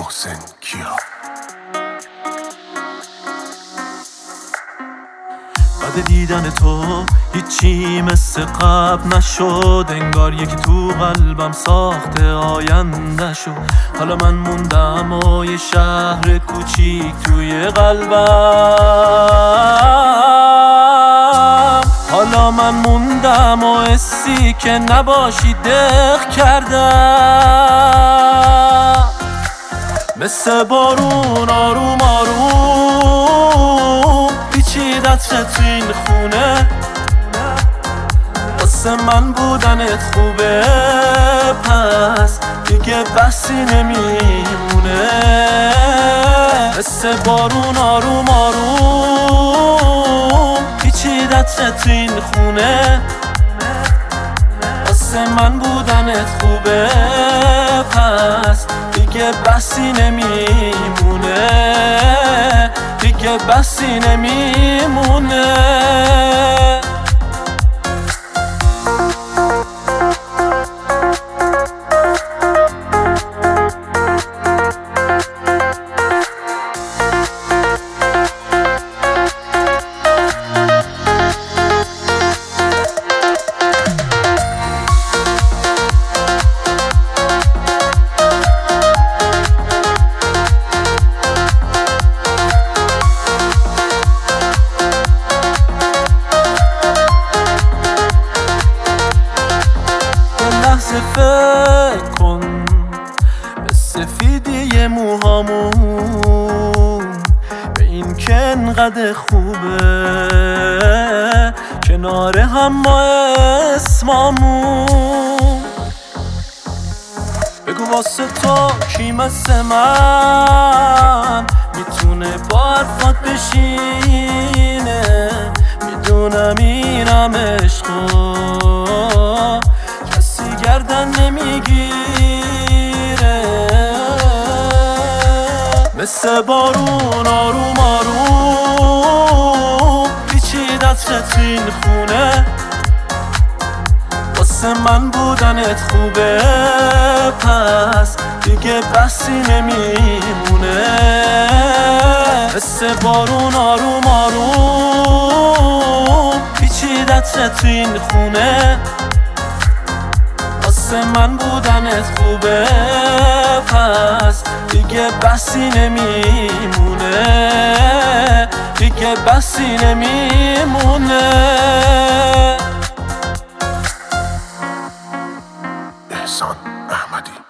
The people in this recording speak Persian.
محسن کیا. بعد دیدن تو هیچی مثل قبل نشد، انگار یکی تو قلبم ساخته آینده شد. حالا من موندم و یه شهر کوچیک توی قلبم. حالا من موندم و حسی که نباشی دق کردم. مثل بارون آروم آروم پیچید عطرت تو این خونه. واسه من بودنت خوبه، پس دیگه بسی نمیمونه. مثل بارون آروم آروم پیچید عطرت تو این خونه. واسه من بودنت خوبه، پس دیگه بسی نمیمونه، دیگه بسی نمیمونه. فکر کن به سفیدی موهامون، به این که انقدر خوبه کنار هم ما اسمامون. بگو واسه تو کی مثل من میتونه با حرفات بشینه. میدونم اینم عشقو گردن نمیگیره. مثل بارون آروم آروم پیچید عطرت تو این خونه. واسه من بودنت خوبه، پس دیگه بسی نمیمونه. مثل بارون آروم آروم پیچید عطرت تو این خونه. واسه من بودنت خوبه، پس دیگه بسی نمیمونه، دیگه بسی نمیمونه. احسان احمدی.